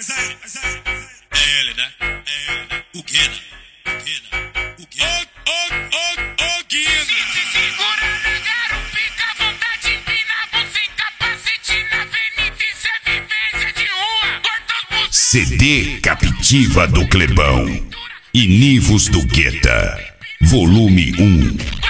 É ele, né? O Guina. O Guina. Se segura na garupica, vontade de empinar você incapacite na avenida, isso é vivência de rua. Gordos bus... CD Captiva do Clebão e Nivos do Guetta, volume 1.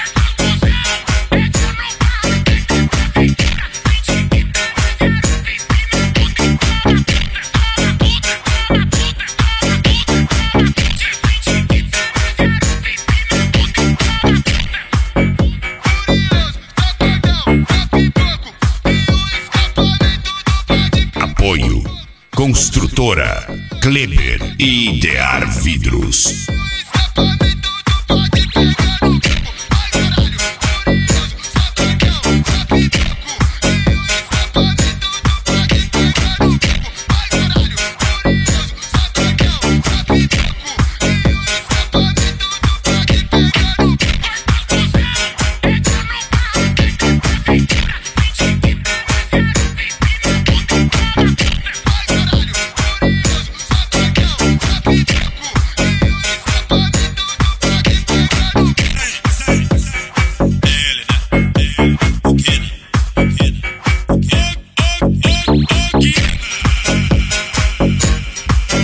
Apoio Construtora Kleber e Idear Vidros.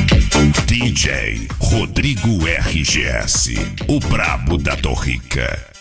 DJ Rodrigo RGS, o brabo da Torrica.